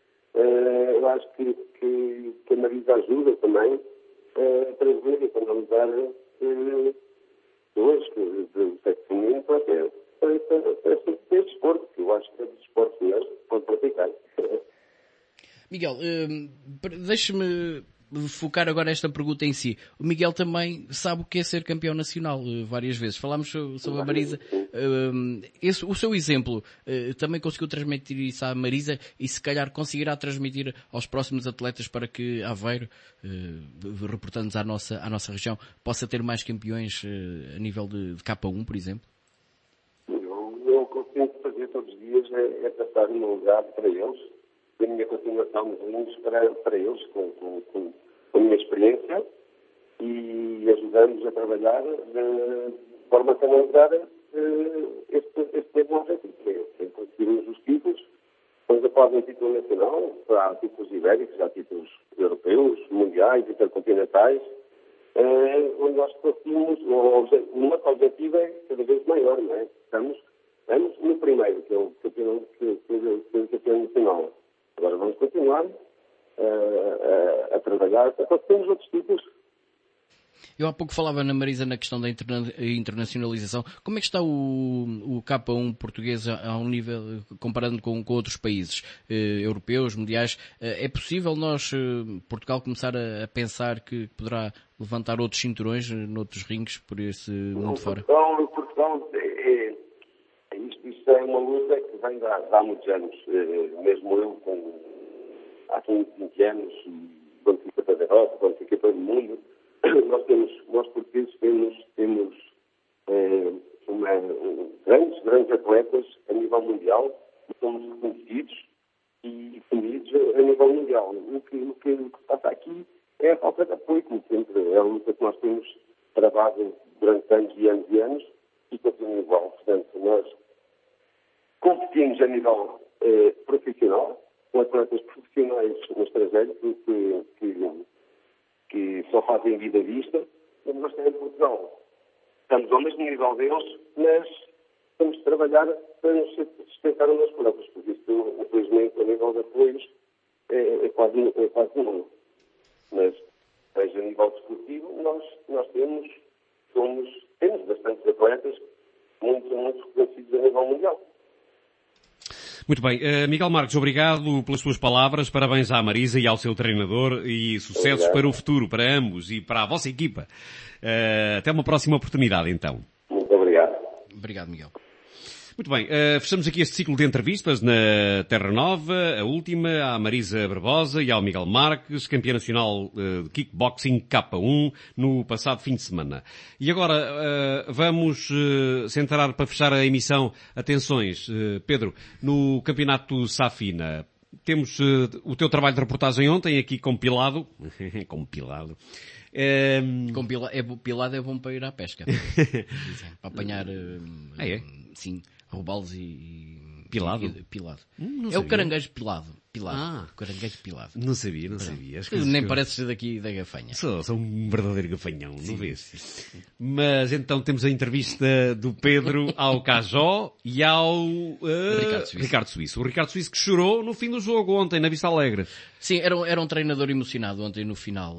Uh, eu acho que, que, que a Marisa ajuda também uh, a trazer e para analisar uh, pessoas do sexo feminino para ter. para este, para este, para este desporto, que eu acho que é dos esportes melhores que pode praticar. Miguel, deixe-me focar agora esta pergunta em si. O Miguel também sabe o que é ser campeão nacional várias vezes. Falámos sobre a Marisa. Esse, o seu exemplo também conseguiu transmitir isso à Marisa e se calhar conseguirá transmitir aos próximos atletas para que Aveiro, reportando-nos à nossa, à nossa região, possa ter mais campeões a nível de, de K um, por exemplo? Eu, eu, o que eu tento fazer todos os dias é, é passar uma lugar para eles, a minha continuação nos linhos para, para eles, com, com, com, com a minha experiência, e ajudamos a trabalhar de forma a canalizar uh, este, este mesmo objetivo, que é, é conseguir os títulos. Estamos a falar de um título nacional, há títulos ibéricos, há títulos europeus, mundiais, intercontinentais, uh, onde nós conseguimos, o nosso objetivo é cada vez maior, não é? Estamos, estamos no primeiro, que é o campeão, que, que, que é o campeão nacional. Agora vamos continuar uh, uh, a trabalhar para conseguirmos outros títulos. Eu há pouco falava na Marisa na questão da interna- internacionalização. Como é que está o, o K um português a, a um nível, comparando com, com outros países eh, europeus, mundiais? Eh, é possível nós, eh, Portugal, começar a, a pensar que poderá levantar outros cinturões eh, noutros rings por esse mundo fora? Portugal, Portugal é, é, isto, isto é uma luta que vem de há, de há muitos anos. Eh, mesmo eu, com, há quinze, vinte anos, quando fui para a Europa, quando fiquei para o mundo, nós temos, nós portugueses temos, temos eh, uma, um, grandes, grandes atletas a nível mundial, que somos reconhecidos e defendidos a nível mundial. O que, o que, o que se passa aqui é a falta de apoio, como sempre, é a luta que nós temos travado durante anos e anos e anos e continua igual. Portanto, nós competimos a nível eh, profissional, com atletas profissionais no estrangeiro, que, que que só fazem vida vista, mas nós temos em Portugal. Estamos ao mesmo nível deles, mas temos de trabalhar para nos sustentar umas próprias, porque isto, infelizmente, a nível de apoios, é, é quase, é quase nulo. Mas, seja a nível desportivo, nós, nós temos, somos, temos bastantes atletas, muitos, muitos reconhecidos a nível mundial. Muito bem. Uh, Miguel Marques, obrigado pelas suas palavras. Parabéns à Marisa e ao seu treinador e sucessos obrigado. Para o futuro, para ambos e para a vossa equipa. Uh, até uma próxima oportunidade, então. Muito obrigado. Obrigado, Miguel. Muito bem, uh, fechamos aqui este ciclo de entrevistas na Terra Nova, a última à Marisa Barbosa e ao Miguel Marques, campeã nacional uh, de kickboxing K um no passado fim de semana. E agora uh, vamos uh, centrar para fechar a emissão atenções, uh, Pedro, no campeonato Safina. Temos uh, o teu trabalho de reportagem ontem aqui compilado, compilado. Um... Compila... É, pilado é bom para ir à pesca. Para apanhar, uh, ah, é? Sim, roubá-los e... Pilado? E, pilado. Hum, é o caranguejo pilado. Pilado. Ah. O caranguejo pilado. Não sabia, não sabia. As Nem que... parece ser daqui da Gafanha. Sou, sou um verdadeiro gafanhão, sim, não vês? Mas então temos a entrevista do Pedro ao Cajó e ao uh, Ricardo Suíço. Ricardo Suíço. O Ricardo Suíço que chorou no fim do jogo ontem, na Vista Alegre. Sim, era, era um treinador emocionado ontem no final.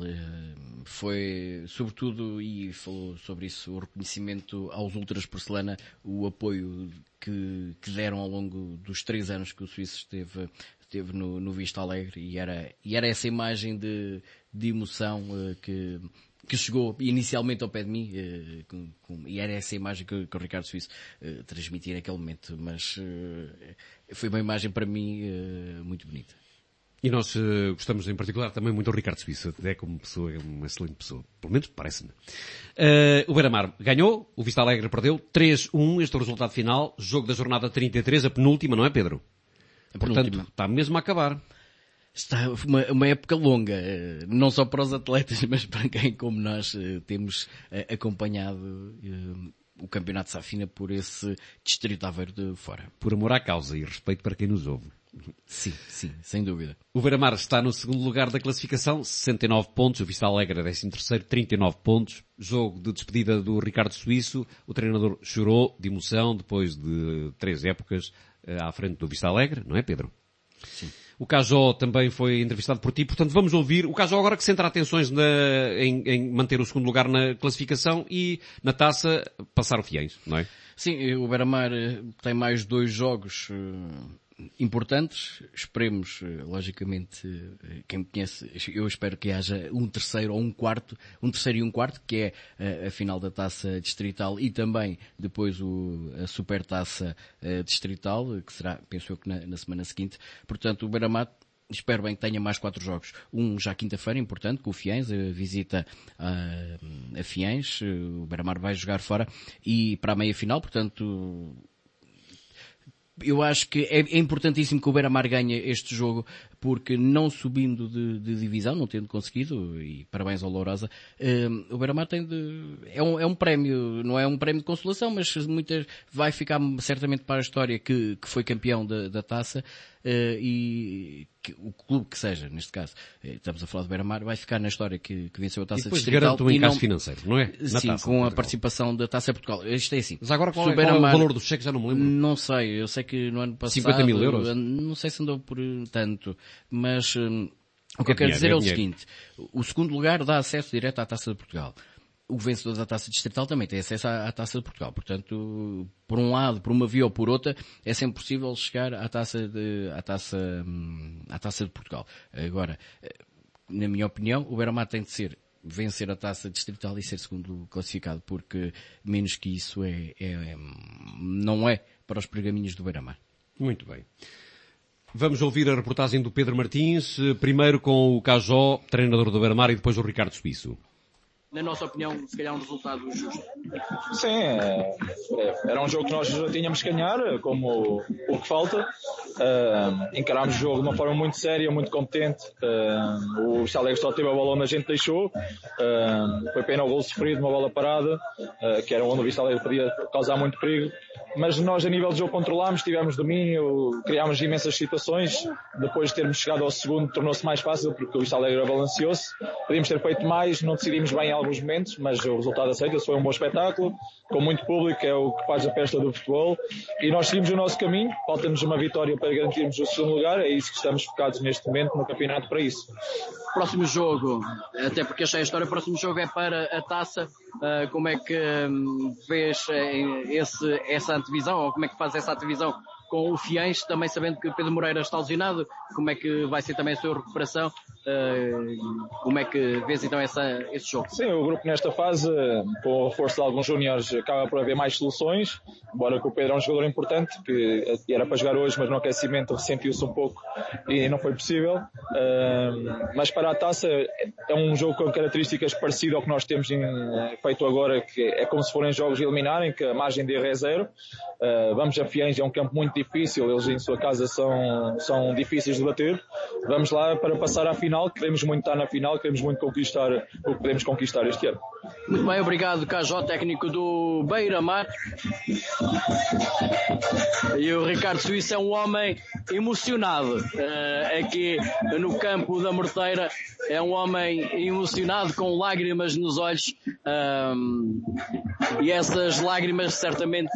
Foi, sobretudo, e falou sobre isso, o reconhecimento aos Ultras Porcelana, o apoio que, que deram ao longo dos três anos que o Suíço esteve, esteve no, no Vista Alegre, e era, e era essa imagem de, de emoção uh, que, que chegou inicialmente ao pé de mim, uh, com, com, e era essa imagem que, que o Ricardo Suíço uh, transmitia naquele momento, mas uh, foi uma imagem para mim uh, muito bonita. E nós uh, gostamos em particular também muito do Ricardo Suíço, até como pessoa, é uma excelente pessoa. Pelo menos parece-me. Uh, o Beira-Mar ganhou, o Vista Alegre perdeu, três a um, este é o resultado final, jogo da jornada trinta e três, a penúltima, não é, Pedro? A Portanto, penúltima. está mesmo a acabar. Está uma, uma época longa, não só para os atletas, mas para quem, como nós, temos acompanhado o Campeonato Safina por esse distrito de Aveiro de fora. Por amor à causa e respeito para quem nos ouve. Sim, sim, sem dúvida. O Beira-Mar está no segundo lugar da classificação, sessenta e nove pontos. O Vista Alegre, décimo terceiro, trinta e nove pontos. Jogo de despedida do Ricardo Suíço. O treinador chorou de emoção depois de três épocas à frente do Vista Alegre, não é, Pedro? Sim. O Cajó também foi entrevistado por ti, portanto vamos ouvir o Cajó agora que centra atenções na, em, em manter o segundo lugar na classificação e na taça passar o Fiéis, não é? Sim, o Beira-Mar tem mais dois jogos importantes. Esperemos, logicamente, quem me conhece, eu espero que haja um terceiro ou um quarto, um terceiro e um quarto, que é a, a final da Taça Distrital e também depois o, a Supertaça Distrital, que será, penso eu, que na, na semana seguinte. Portanto, o Beira-Mar espero bem que tenha mais quatro jogos. Um já quinta-feira, importante, com o Fiéis, a visita a, a Fiéis, o Beira-Mar vai jogar fora, e para a meia-final, portanto, eu acho que é, é importantíssimo que o Beira-Mar ganhe este jogo, porque não subindo de, de divisão, não tendo conseguido, e parabéns ao Lourosa, um, o Beira-Mar tem de, é um, é um prémio, não é um prémio de consolação, mas muitas, vai ficar certamente para a história que, que foi campeão da, da taça, uh, e que, o clube que seja, neste caso, estamos a falar do Beira-Mar, vai ficar na história que, que venceu a taça distrital. E depois garante um encaixo financeiro, não é? Na sim, taça, com a participação da Taça Portugal. Isto é assim. Mas agora qual é, qual é o valor do cheque? Já não me lembro. Não sei, eu sei que no ano passado... cinquenta mil euros? Não sei se andou por tanto, mas hum, o que eu quero dizer é o seguinte: o segundo lugar dá acesso direto à Taça de Portugal. O vencedor da Taça Distrital também tem acesso à, à Taça de Portugal. Portanto, por um lado, por uma via ou por outra, é sempre possível chegar à Taça de, à Taça, à Taça de Portugal. Agora, na minha opinião, o Beira-Mar tem de ser vencer a Taça Distrital e ser segundo classificado, porque menos que isso é, é, é não é para os pergaminhos do Beira-Mar. Muito bem. Vamos ouvir a reportagem do Pedro Martins, primeiro com o Cajó, treinador do Beira-Mar, e depois o Ricardo Suíço. Na nossa opinião, se calhar um resultado justo. Sim, é, é, era um jogo que nós tínhamos que ganhar, como o, o que falta. Uh, encarámos o jogo de uma forma muito séria, muito competente. Uh, o Chalegre só teve a bola onde a gente deixou. Uh, foi pena o gol sofrido, uma bola parada, uh, que era onde o Chalegre podia causar muito perigo. Mas nós, a nível de jogo, controlámos, tivemos domínio, criámos imensas situações. Depois de termos chegado ao segundo, tornou-se mais fácil, porque o Chalegre balanceou-se. Podíamos ter feito mais, não decidimos bem em alguns momentos, mas o resultado aceita-se, foi um bom espetáculo, com muito público, é o que faz a festa do futebol. E nós seguimos o nosso caminho, falta-nos uma vitória para garantirmos o segundo lugar, é isso que estamos focados neste momento no campeonato para isso. Próximo jogo, até porque achei a história, o próximo jogo é para a taça. Uh, como é que um, vês esse, essa antevisão, ou como é que faz essa antevisão com o Fiéis, também sabendo que Pedro Moreira está lesionado? Como é que vai ser também a sua recuperação? Uh, como é que vês então essa, esse jogo? Sim, o grupo nesta fase, com a força de alguns júniores, acaba por haver mais soluções, embora que o Pedro é um jogador importante, que era para jogar hoje, mas no aquecimento ressentiu-se um pouco e não foi possível. Uh, mas para a taça é um jogo com características parecidas ao que nós temos em, feito agora, que é como se forem jogos eliminarem, que a margem de erro é zero. Uh, vamos a Fiéis, é um campo muito difícil, eles em sua casa são, são difíceis de bater. Vamos lá para passar à final, queremos muito estar na final, queremos muito conquistar o que podemos conquistar este ano. Muito bem, obrigado, Cajó, técnico do Beira-Mar. E o Ricardo Suíço é um homem emocionado uh, aqui no campo da Morteira, é um homem emocionado com lágrimas nos olhos, um, e essas lágrimas certamente,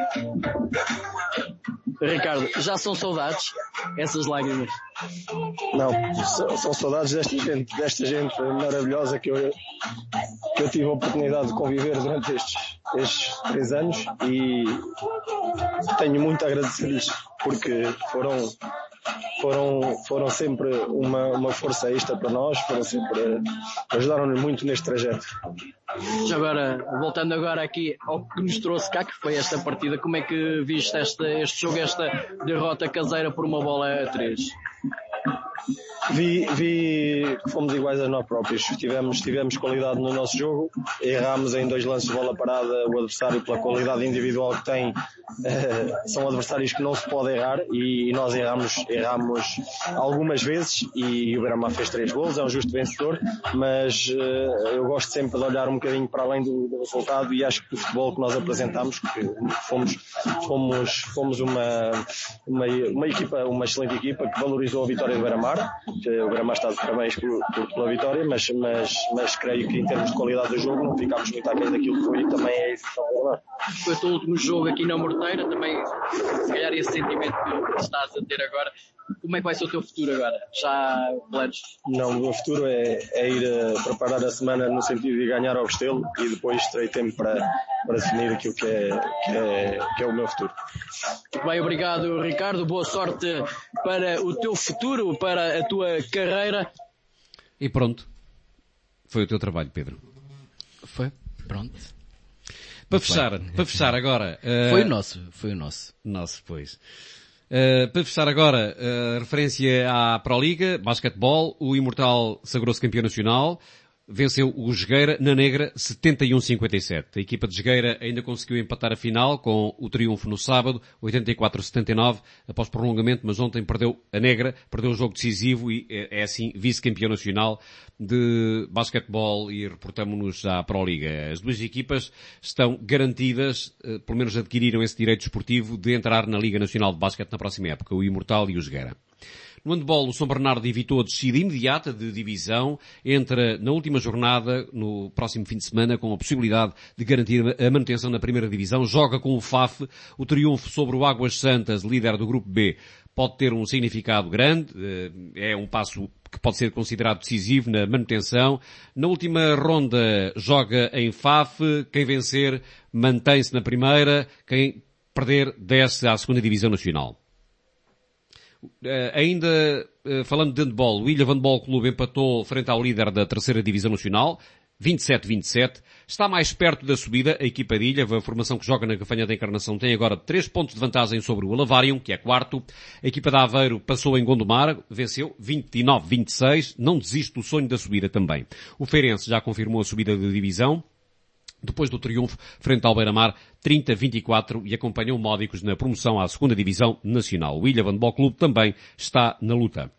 Ricardo, já são saudades, essas lágrimas? Não, são, são saudades desta gente, desta gente maravilhosa que eu, que eu tive a oportunidade de conviver durante estes, estes três anos, e tenho muito a agradecer-lhes, porque foram, foram, foram sempre uma, uma força extra para nós, foram sempre, ajudaram-nos muito neste trajeto. Já agora, voltando agora aqui ao que nos trouxe cá, que foi esta partida, como é que viste esta, este jogo, esta derrota caseira por uma bola a três? Vi, vi que fomos iguais a nós próprios. Tivemos, tivemos qualidade no nosso jogo, errámos em dois lances de bola parada. O adversário, pela qualidade individual que tem, eh, são adversários que não se pode errar, e nós erramos, erramos algumas vezes, e o Beira-Mar fez três golos, é um justo vencedor, mas eh, eu gosto sempre de olhar um bocadinho para além do, do resultado, e acho que o futebol que nós apresentamos, que fomos, fomos, fomos uma, uma, uma equipa, uma excelente equipa que valorizou a vitória do Beira-Mar. O Beira-Mar está de parabéns por, por, pela vitória, mas, mas, mas creio que em termos de qualidade do jogo não ficámos muito aquém daquilo que foi, e também é isso que está a Beira-Mar. Foi o teu último jogo aqui na Morteira, também se calhar esse sentimento que estás a ter agora, Como é que vai ser o teu futuro agora? Já planos? Não, o meu futuro é, é ir a preparar a semana no sentido de ganhar ao Restelo e depois terei tempo para, para definir aquilo que é, que, é, que é o meu futuro. Muito bem, obrigado Ricardo, boa sorte para o teu futuro, para a tua carreira. E pronto. Foi o teu trabalho, Pedro. Foi, pronto. Para fechar, para fechar agora... Uh... Foi o nosso, foi o nosso. Nosso, pois. Uh, para fechar agora, uh, referência à Pro Liga, basquetebol, o Imortal sagrou-se campeão nacional, venceu o Jogueira na Negra setenta e um a cinquenta e sete. A equipa de Jogueira ainda conseguiu empatar a final com o triunfo no sábado, oitenta e quatro a setenta e nove, após prolongamento, mas ontem perdeu a Negra, perdeu o jogo decisivo e é, é assim vice-campeão nacional de basquetebol e reportamos-nos à Pro Liga. As duas equipas estão garantidas, pelo menos adquiriram esse direito esportivo de entrar na Liga Nacional de Basquete na próxima época, o Imortal e o Jogueira. No handball, o São Bernardo evitou a descida imediata de divisão, entra na última jornada, no próximo fim de semana, com a possibilidade de garantir a manutenção na primeira divisão. Joga com o F A F. O triunfo sobre o Águas Santas, líder do Grupo B, pode ter um significado grande. É um passo que pode ser considerado decisivo na manutenção. Na última ronda, joga em F A F. Quem vencer, mantém-se na primeira. Quem perder, desce à segunda divisão nacional. Uh, ainda uh, falando de handball, o Ilha Handball Clube empatou frente ao líder da terceira divisão nacional, vinte e sete a vinte e sete. Está mais perto da subida a equipa de Ilha, a formação que joga na Gafanha da Encarnação tem agora três pontos de vantagem sobre o Alavarium, que é quarto. A equipa de Aveiro passou em Gondomar, venceu vinte e nove a vinte e seis, não desiste do sonho da subida também. O Feirense já confirmou a subida da divisão, depois do triunfo frente ao Beira-Mar, trinta a vinte e quatro, e acompanham o Módicos na promoção à segunda divisão nacional. O Ilha Handball Clube também está na luta.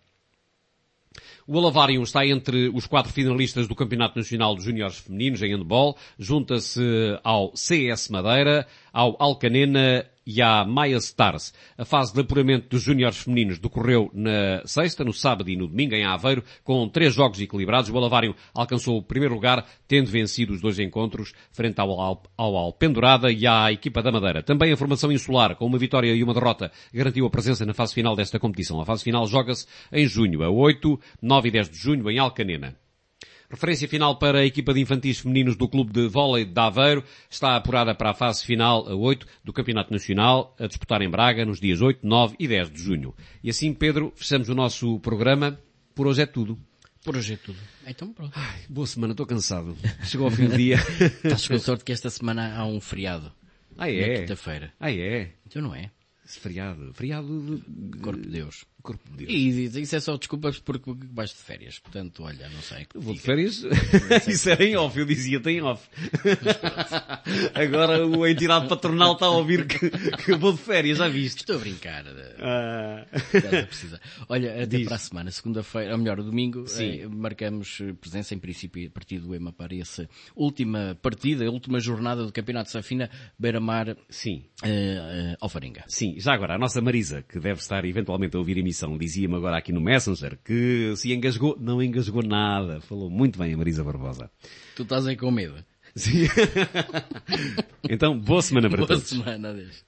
O Alavarium está entre os quatro finalistas do Campeonato Nacional dos Júniores Femininos em handball, junta-se ao C S Madeira, ao Alcanena e à Maia Stars. A fase de apuramento dos júniores femininos decorreu na sexta, no sábado e no domingo em Aveiro, com três jogos equilibrados. O Alavarium alcançou o primeiro lugar, tendo vencido os dois encontros frente ao, ao, ao Alpendurada e à equipa da Madeira. Também a formação insular, com uma vitória e uma derrota, garantiu a presença na fase final desta competição. A fase final joga-se em junho, a oito, nove e dez de junho, em Alcanena. Referência final para a equipa de infantis femininos do Clube de Vôlei de Aveiro. Está apurada para a fase final a oito do Campeonato Nacional, a disputar em Braga nos dias oito, nove e dez de junho. E assim, Pedro, fechamos o nosso programa. Por hoje é tudo. Por hoje é tudo. Então pronto. Ai, boa semana, estou cansado. Chegou ao fim do dia. Estás com sorte que esta semana há um feriado. Ah, é? Na quinta-feira. Ah, é? Então não é? Feriado. Feriado de... Corpo de Deus. Corpo de Deus. E isso é só desculpas porque vais de férias. Portanto, olha, não sei. Eu vou de férias? Isso era em off, eu dizia-te em off. Agora a entidade patronal está a ouvir que, que eu vou de férias, já viste? Estou a brincar. Ah. Estás a precisar. Olha, até Diz. para a semana, segunda-feira, ou melhor, o domingo, Sim. eh, marcamos presença, em princípio, a partir do EMA para essa última partida, a última jornada do Campeonato de Safina, Beira-Mar, Sim. eh, eh, Alfaringa. Sim, já agora, a nossa Marisa, que deve estar eventualmente a ouvir a emissão, dizia-me agora aqui no Messenger que se engasgou, não engasgou nada. Falou muito bem a Marisa Barbosa. Tu estás aí com medo. Sim. Então, boa semana para Boa todos. semana, adeus.